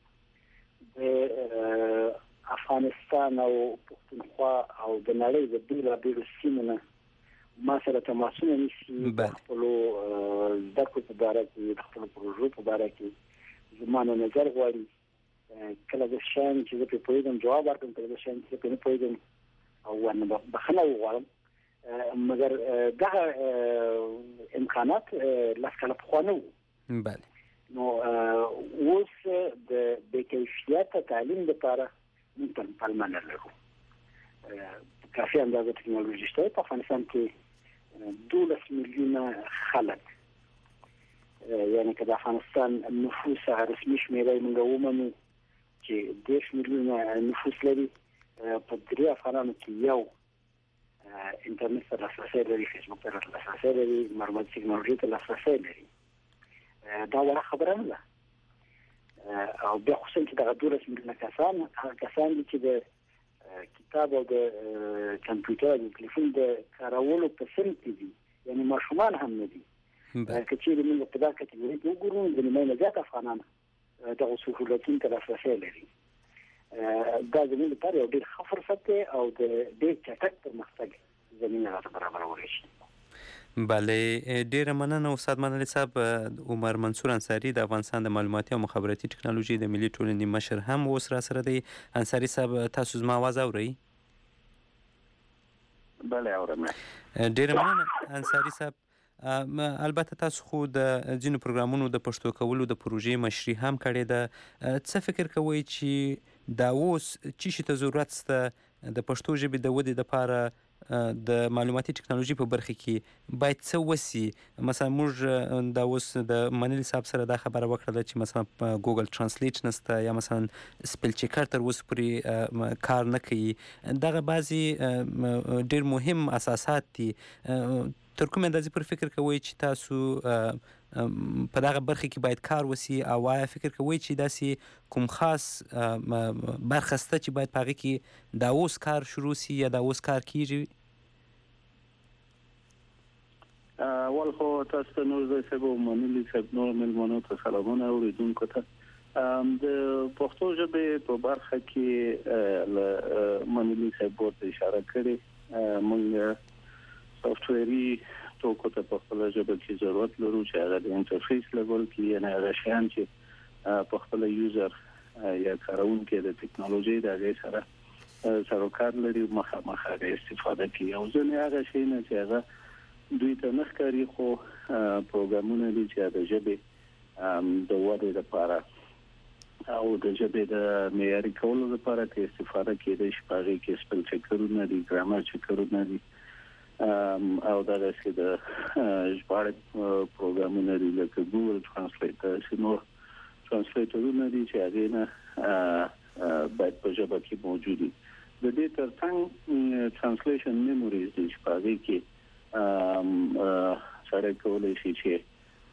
د افغانستان او پښتونخوا او د نړۍ د بېلابېلو سیمو نه ما سره تماسونه نیسي د خپلو زده کړو په باره کې، د خپلو پروژو په باره کې زما نه نظر غواړي. کله د شیان چې زه پرې پوهېږم جواب ورکړم، کله د شیان چې زه پرې نه پوهېږم او ورنه بخښنه وغواړم. مګر دغه امکانات لس کاله پخوا نه وو. بله نو اوس د بې کیفیته تعلیم لپاره موږ پلمه نه لرو. کافي اندازه ټکنالوژي شته په افغانستان کې، دولس میلیونه خلک، یعنی که د افغانستان نفوس هغه رسمي شمېره یې موږ ومنو چې دېرش میلیونه نفوس لري، په درې افغانانو کې یو انټرنیټ ته لاسرسی لري، فیسبوک ته لاسرسی لري، معلوماتي ټکنالوژي ته لاسرسی لري. دا وړه خبره نه ده. او بیا خصوصا چې دغه دولس میلیونه کسان هغه کسان دي چې د کتاب او د کمپیوټر او د تلیفون د کارولو په سن کې دي، یعنی ماشومان هم نه دي. که چیرې موږ په دا کټګوري کې وګورو د نیمایي نه زیات افغانان دغه سهولتونو ته لاسرسی لري. دا زموږ لپاره یو ډېر ښه فرصت دی او د ډېر چټک پرمختګ زمینه راته برابرولی شي. بله ډیره مننه استاد منلی صاحب. عمر منصور انصاري د افغانستان د معلوماتي او مخابراتي ټکنالوژي د ملي ټولنې مشر هم اوس را سره دی. انصاري صاحب تاسو زما اواز اورئ؟ بله اورم. ډیره مننه انصاري صاحب. البته تاسو خو د ځینو پروګرامونو د پښتو کولو د پروژې مشري هم کړې ده. څه فکر کوئ چې دا اوس څه شي ته ضرورت شته د پښتو ژبې د ودې لپاره د معلوماتي ټکنالوژي په برخه کې باید څه وسی؟ مثلا موږ دا اوس د منلی صاحب سره دا خبره وکړه چې مثلا په ګوګل ترانسلیټ نشته یا مثلا سپیل چیکر تر اوسه پورې کار نه کوي. دغه بعضې ډېر مهم اساسات دي. تر کومې اندازې پر فکر کوئ چې تاسو په دغه برخه کې باید کار وسی، او آیا فکر کوئ چې داسې کوم خاص برخه شته چې باید په هغې کې دا اوس کار شروع سي یا دا اوس کار کیږي؟ اول خو تاسو ته نور ځای صاحب او منلي صاحب نور مېلمنو ته سلامونه، اورېدونکو ته. د پښتو ژبې په برخه کې له منلي صاحب ورته اشاره کړې، موږ سافټویري توکو ته په خپله ژبه کې ضرورت لرو چې هغه د انټرفیس لیول کې، یعنې هغه شیان چې په خپله یوزر یا کاروونکی د ټکنالوژي د هغې سره سروکار لري مخامخ هغه استفاده کوي. او ځینې هغه شیونه چې هغه دوی ته نه ښکاري خو پروګرامونه دي چې د ژبې د ودې لپاره او د ژبې د معیاري کولو لپاره کې استفاده کېدای شي. په هغې کې سپیل چکرونه دي، ګرامر چکرونه دي، او دغسې د ژباړې پروګرامونه دي لکه ګوګل ترانسلیټ، داسې نور ترانسلیټرونه دي چې هغې نه باید په ژبه کې موجود وي. د دې ترڅنګ ترانسلیشن میموریز دي چې په هغې کې سړی کولی شي چې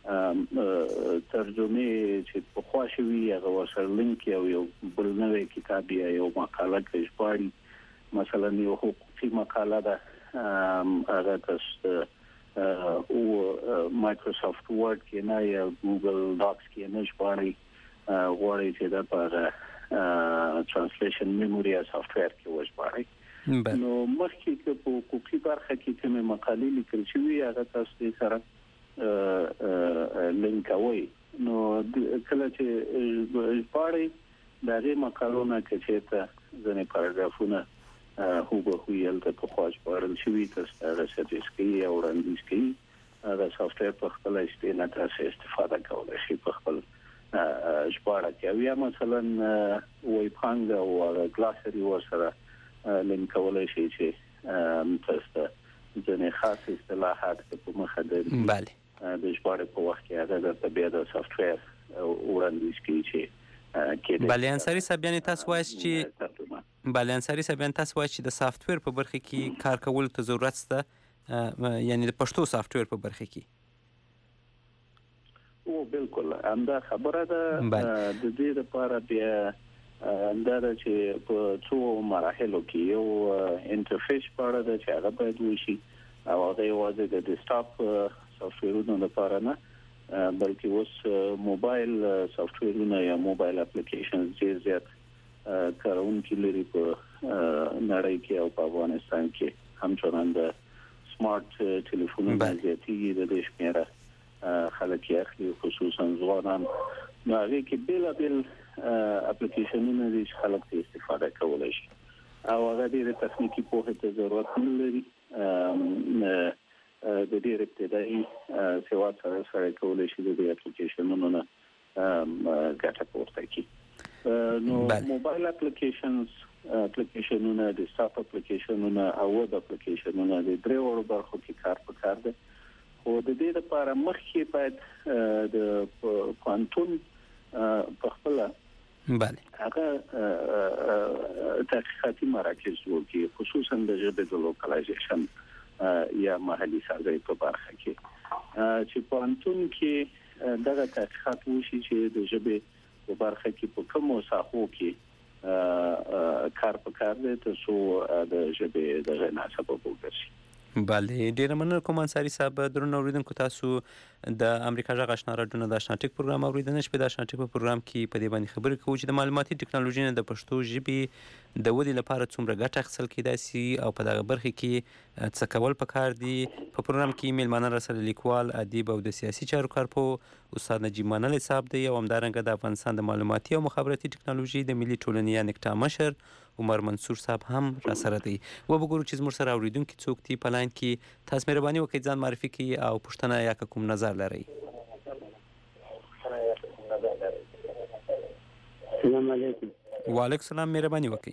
ترجمې چې پخوا شوي هغه ورسره لینک او یو بل نوی کتاب یا یو مقاله کې ژباړي. مثلا یو حقوقي مقاله ده هغه تاسو او مایکروسافټ ورډ کې نه یا ګوګل ډاکس کې نه ژباړئ غواړئ چې دا په ترانسلیشن میموري یا سافټویر کې وژباړئ نو مخکې په کوکي برخه کې کومه مقالې لیکل شوې هغه تاسو سره لینکوي نو کله چې ژباړئ دا غي مقالونه کې چې ته ځنې پاراګرافونه هو به ویل ته په خواج پارل شوی تاسو هغه سټیسټیکي او وړاندیز کوي دا سافټویر په خپل استعمال تاسو استفاده کولای شئ په خپل ژباړه کې یا مثلا ویب هانګ او ګلاسري ورسره لینک کولای شئ چې تاسو ځنې خاص اصطلاحات په مخه دري بله د ژباړې په وخت کې هغه د طبيعت د سافټویر وړاندیز کوي چې بله انصاری صاحب یعنی تاسو وایي چې بله انصاری صاحب یعنی تاسو وایي چې د سافټویر په برخه کې کار کول ته ضرورت شته یعنی د پښتو سافټویر په برخه کې او بالکل همدا خبره ده د دې لپاره بیا انداره چې په څو مراحلو کې یو انټرفیس پاره ده چې هغه باید وشي او هغه یوازې د ډیسکټاپ سافټویرونو لپاره نه بلکې اوس موبایل سافټویرونه یا موبایل اپلیکیشنز ډېر زیات کارونکي لري په نړۍ کې او په افغانستان کې همچنان د سمارټ ټلیفونونو زیاتېږي د دې شمیره خلک یې اخلي خصوصا ځوانان نو هغه کې بل بل اپلیکیشنونه دي چې خلک یې استفاده کولای شي او هغه ډېر تخنیکی پوهه ته ضرورت نه لري د دې ابتدایي سیوا سره سره کولای شي د اپلیکیشنونو نه ګټه پورته کړي نو موبایل اپلیکیشنز اپلیکیشنونه د ډیسکټاپ اپلیکیشنونه او ویب اپلیکیشنونه د درې وړو برخو کې کار پکار دی خو د دې لپاره مخکې باید د کوانټوم په خپل بله هغه تحقیقاتي مراکز جوړ کړي خصوصا د ژبې د لوکلایزیشن یا محلي سازي په برخه کې چې کوانټوم کې دغه تحقیقات وشي چې د ژبې په برخه کې په کومو ساحو کې کار پکار دی تاسو د ژبې د غناسب په وګرځي بله ډیره مننه کوم انصاری صاحب درنو اوریدونکو تاسو د امریکا غږ آشنا رادیو د آشنا ټیک پروګرام اوریدنه شپه د آشنا ټیک په پروګرام کې په دې باندې خبرې کوو چې د معلوماتي ټکنالوژي نه د پښتو ژبې د ودې لپاره څومره ګټه اخیستل کېدای شي او په دغه برخه کې څه کول پکار دي په پروګرام کې میلمانه راسره لیکوال ادیب او د سیاسي چارو کارپوه استاد نجیب منل صاحب دی او همدارنګه د افغانستان د معلوماتي او مخابراتي ټکنالوژي د ملي ټولنې یا نکټا مشر عمر منصور صاحب هم را سره دی و وګورو چې زموږ سره اوریدونکو څوک دی په لاین کې تاسو مهرباني وکړئ ځان معرفي کړئ او پوښتنه یا کوم نظر لرئ السلام علیکم وعلیکم السلام مهرباني وکړئ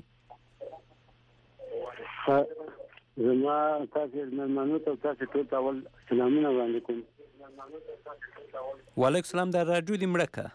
زما تاسو مېلمانو ته تاسو ټول اول سلامونه وړاندې کوم وعلیکم السلام د راډیو د مړکه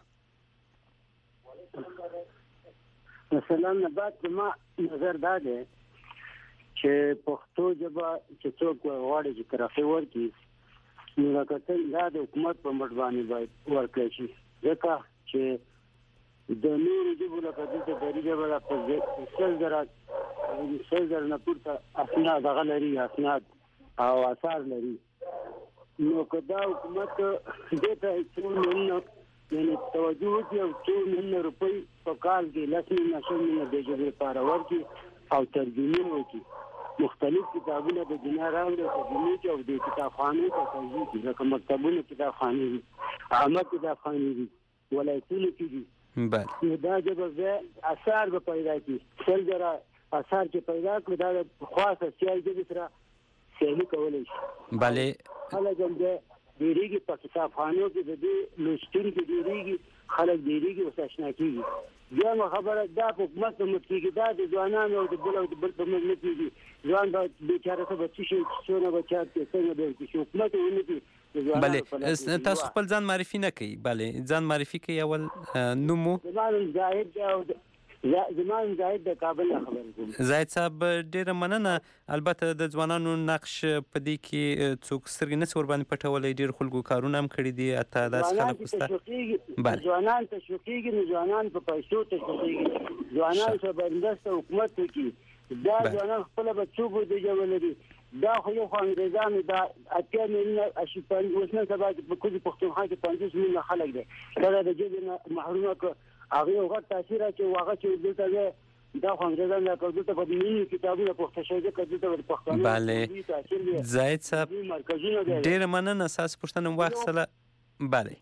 مثلا نه بعد ما نظر دا دی چې پښتو ژبه چې څوک غواړي چې ترخی ورکړي نو راکته دا د حکومت په مټ باندې باید ورکړي شي ځکه چې د نورو ژبو لپاره د دري ژبه په سل زره سل زره نه پورته اسناد هغه لري اسناد او آثار لري نو که دا حکومت دې ته څو نه یعنی توجه وکړي او څو میلیونه روپۍ په کال کې لس میلیونه شل میلیونه د ژبې لپاره ورکړي او ترجمې وکړي مختلف کتابونه د دنیا راوړي ترجمې کړي او د کتابخانو ته توجه کړي لکه مکتبونه کتابخانې دي عامه کتابخانې دي ولایتونه کې دي بله دا ژبه بیا اثار به پیدا کړي سل زره اثار چې پیدا کړي دا د خاصه سیال ژبې سره سیالي کولی شي بله خلک هم بیا ډېرېږي په کتابخانو کې د دې لوستونکي ډېرېږي خلک ډېرېږي اوس اشنا کېږي بیا خبره دا په حکومت په مټ کېږي دا د ځوانانو او د بل او د بل په مټ نه کېږي ځوان به بېچاره څه به څه شي څونه به چا کې څنګه به ورکړي چې حکومت یې ونه کړي بله تاسو خپل ځان معرفي نه کوي بله ځان معرفي کوي اول نوم مو زما نوم زاهد دی او زما نوم زاهد د کابل نه خبرې کوم زاهد صاحب ډېره مننه البته د ځوانانو نقش په دې کې څوک سترګې نه شي ورباندې پټولی ډېر خلکو کارونه هم کړي دي حتی داسې خلک وسته ځوانان تشویقېږي نو ځوانان په پیسو تشویقېږي ځوانان سره باید مرسته حکومت وکړي دا ځوانان خپله به څوک د ژبه لري دا خو یو خو انګریزانو دا اتیا میلیونه اشي اوس نن سبا په کوزي پښتونخوا کې پنځوس میلیونه خلک دي دا د جبې نه محرومه کړ هغه یو غټ تاثیر چې هغه چې دلته دا خو انګریزانو دا کړ دلته په ملي کتابونو پښتو شوی چې دلته د پښتنو بله زاهد صاحب ډېره مننه ستاسو پوښتنه مو واخیستله بله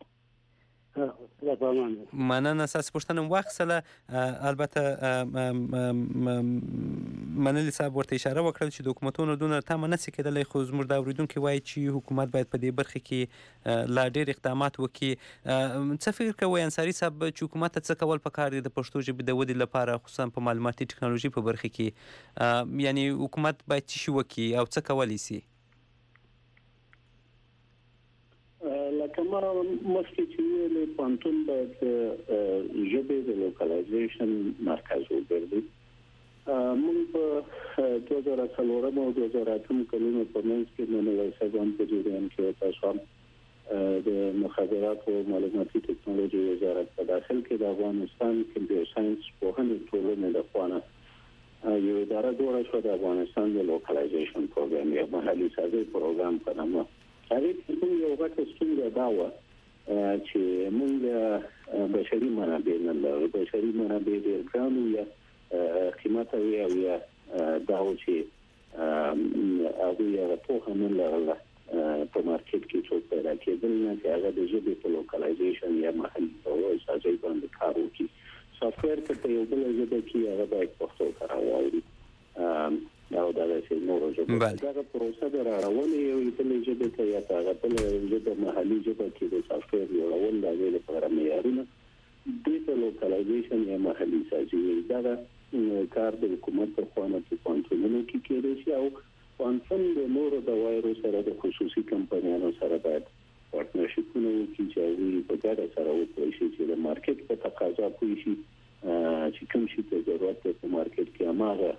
مننه ستاسو پوښتنه مو واخیستله البته منلي صاحب ورته اشاره وکړل چې د حکومتونو دونه تمه نشي کېدلی خو زموږ د اورېدونکي وایي چې حکومت باید په دې برخه کې لا ډېر اقدامات وکړي. څه فکر کوئ انصاري صاحب چې حکومت ته څه کول پکار دي د پښتو ژبې د ودې لپاره خصوصا په معلوماتي ټکنالوژي په برخه کې یعنی حکومت باید څه شي وکړي او څه کولی شي؟ لکه ما مخکې چې ویلې پوهنتون باید ژبې د لوکلایزیشن مرکز وګرځي. موږ په دوه زره څلورم او دوه زره اتم کلونو په منځ کې د نوي سازمان په جریان کې تاسو هم د مخابراتو او معلوماتي ټکنالوژي وزارت په داخل کې د افغانستان کمپیوټر ساينس پوهنې ټولنې د خوانه یو اداره جوړه شوه د افغانستان د لوکلایزیشن پروګرام یا محلي سازي پروګرام په نامه. هغه څنګه یو غټه ستونزه دا و چې موږ بشري منابع نه لرو، بشري منابع ډېر ګران یا قیمت او یا دا و چې هغه یو په هم لرله په مارکیټ کې څو پیدا کېدل نه چې هغه د ژبې په لوکلایزیشن یا محلي او سازي باندې کار وکړي. سافټویر په یو بل ژبه کې هغه باید پښتو کار وکړي او دا د نورو ژبو دا پروسه د راوړلې یو بل ژبه ته یا هغه بل ژبه محلي ژبه کې د سافټویر جوړول د دې لپاره معیارونه د لوکلایزیشن یا محلي سازي دا کار د حکومت په خوانه کې پوهنتونونو کې کېږي شي او پوهنتون د نورو د وایرو سره د خصوصي کمپنیانو سره باید پارتنرشپونه وکړي چې هغوی په ګډه سره وکړي شي چې د مارکیټ په تقاضا پوه شي چې کوم شي ته ضرورت دی په مارکیټ کې هماغه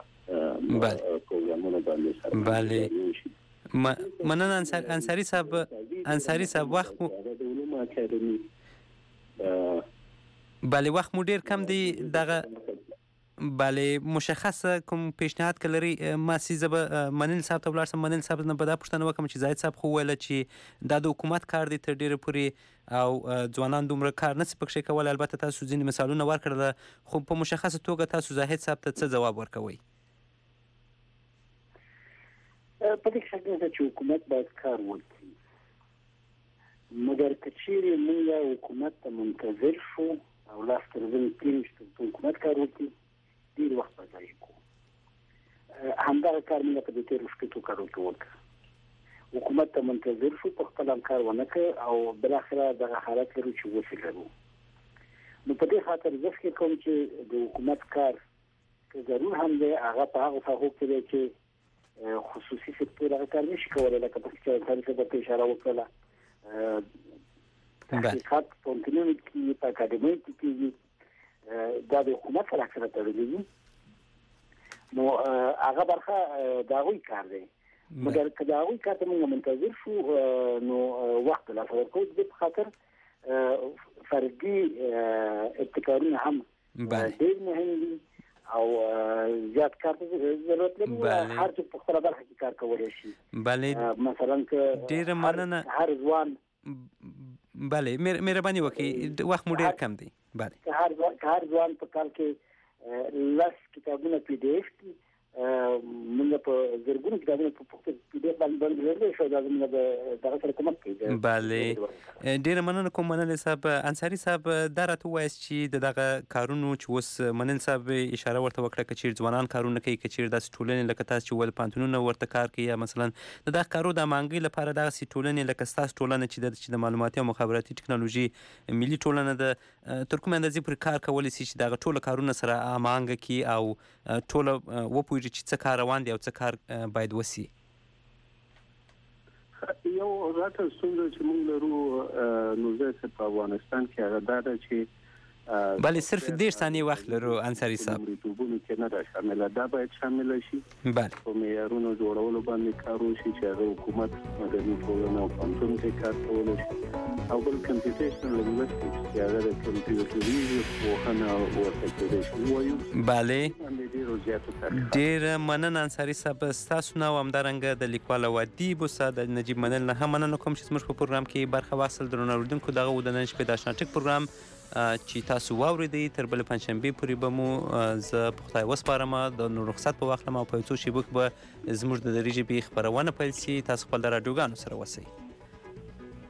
بله مننه انصاري صاحب. انصاري صاحب وخت مو بله وخت مو ډیر کم دی دغه بله مشخص کوم پیشنهاد کلري ما سیزه به منل صاحب ته ولاړ سم منل صاحب نه به دا پوښتنه وکم چې زاهد صاحب خو ویل چې دا د حکومت کار دی تر ډیره پورې او ځوانان دومره کار نشي پکښې کول. البته تاسو ځینې مثالونه ورکړل خو په مشخصه توګه تاسو زاهد صاحب ته څه ځواب ورکوئ؟ په دې شکل چې حکومت باید کار وکړي مګر که چیرې موږ حکومت ته منتظر شو او لاس تر زنې کړي چې حکومت کار وکړي ډېر وخت به ضایع کوو. همدغه کار موږ په دې تېرو شپېتو کالو کې وکړ. حکومت ته منتظر شو په خپل هم کار ونه کړ او بالاخره دغه حالت لرو چې اوس لرو. نو په دې خاطر زه فکر کوم چې د حکومت کار که ضرور هم دی هغه په هغو ساحو کې دی چې خصوصي سکتور هغه کار نشي کولی لکه پکې چې انصاري صاحب ته اشاره وکړله تحقیقات پوهنتونونو کې په اکاډمیو کې کېږي دا د حکومت سره اکثره تړلي دي نو هغه برخه د هغوی کار دی مګر که د هغوی کار ته موږ منتظر شو نو وخت د لاسه ورکوو د دې په خاطر فردي ابتکارونه هم ډېر مهم دي او زیات کار ضرورت لري هر څوک په خپله برخه کې کار کولی شي. بله مثلا که ډېره مننه هر ځوان بله مهرباني وکړئ وخت مو ډېر کم دی. بله که هر ځوان په کال کې لس کتابونه پی ډي اف کړي موږ په زرګونو کتابونه په پښتو پی ډي اف باندې لرلی شو دا زموږ د دغه سره کومک کوي. بله ډېره مننه کوم منل صاحب. انصاري صاحب دا راته ووایاست چې د دغه کارونو چې اوس منل صاحب اشاره ورته وکړه که چېرې ځوانان کارونه کوي که چېرې داسې ټولنې لکه تاسو چې ویل پوهنتونونه ورته کار کوي یا مثلا د دغه کارو د مانګۍ لپاره دغسې ټولنې لکه ستاسو ټولنه چې د چې د معلوماتي او مخابراتي ټکنالوژي ملي ټولنه ده تر کومې اندازې پورې کار کولی شي چې دغه ټوله کارونه سره هماهنګه کړي او ټوله وپوهېږي چې څه کار روان دی او څه کار باید وسي؟ یو غټه ستونزه چې موږ لرو نو زه په افغانستان کې هغه دا ده چې بله صرف دېرش ثانیې وخت لرو انصاري صاحب مریتوبونو کې نه ده شامله دا باید شامله شي بله په معیارونو جوړولو باندې کار وشي چې هغه حکومت مدني ټولنه او پوهنتون کې کار کولی شي او بل کمپیوټیشنل لینګویسټکس چې هغه د کمپیوټري پوهنه ورته کېدای شي وایو بله ډېره مننه انصاري صاحب ستاسو نه او همدارنګه د لیکوال او ادیب استاد نجیب منل نه هم مننه کوم چې زموږ په پروګرام کې برخه واخیستل درنو اورېدونکو دغه و د نن شپې د اشنا ټک پروګرام چې تاسو واورېدئ تر بلې پنجشنبې پورې به مو زه په خدای وسپارم د نور رخصت په واخلم او په یو څو شېبو کې به زموږ د دري ژبې خپرونه پیل شي تاسو خپل د راډیوګانو سره اوسئ